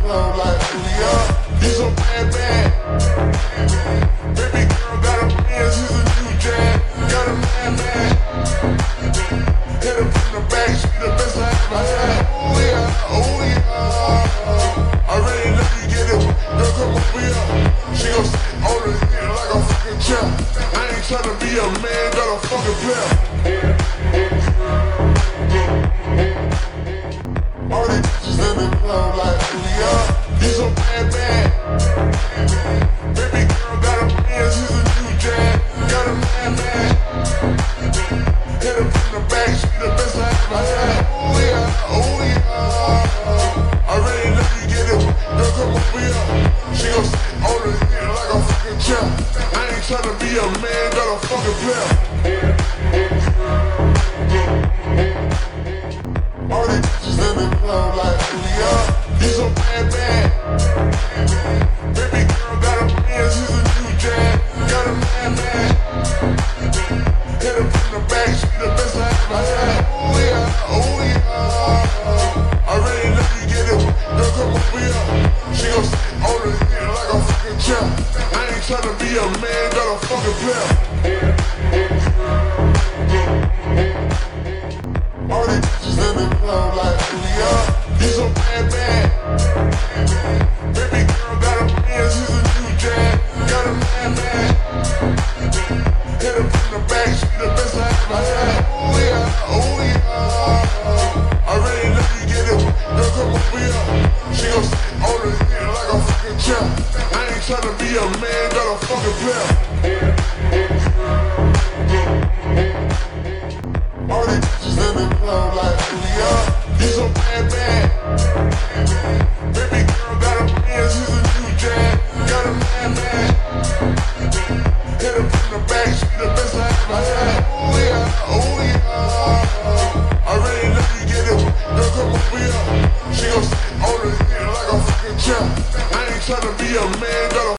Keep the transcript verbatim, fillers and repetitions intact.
club like, ooh yeah, he's so bad, bad. Baby girl got a Benz, he's a new jag, got a mad, mad. Hit him from the back, she the best I ever had. Ooh yeah, ooh yeah. I already know you get it, girl come over here. She gon' sit on the head like a fucking chair. I ain't tryna be a man, got a fucking player. All these bitches in the club like, ooh yeah, he's so bad, bad. Baby girl got a Benz, he's a new jag, got a mad, mad. Hit him from the back, she the best I ever had. Ooh yeah, ooh yeah. I already know you get it, girl come over here. She gon' sit on the head like a fucking chair. I ain't tryna be a man, got a fucking player. All these bitches in the club like, ooh yeah, he's so bad, bad. Baby girl got a Benz, he's a new jag, got a mad, mad. Hit him from the back, she the best I ever had. Ooh yeah, ooh yeah. I already know you get it, girl come over here. She gon' sit on the head like a fucking chair. I ain't tryna be a man, got a fucking player. All these bitches in the club like, ooh yeah, he's so bad, bad. Baby girl got a Benz, he's a new jag, got a mad, mad. Hit him from the back, she the best I ever had. Ooh yeah, ooh yeah. I already know you get it, girl come over here. She gon' sit on the head like a fucking chair. I ain't tryna be a man, got a fucking player. All these bitches in the club like, ooh yeah, he's so bad, bad. Baby girl got a Benz, he's a new jag, got a mad, mad. Hit him from the back, she the best I ever had. Ooh yeah, ooh yeah. I already know you get it, girl come over here. She gon' sit on the head like a fucking chair. I ain't tryna be a man, got a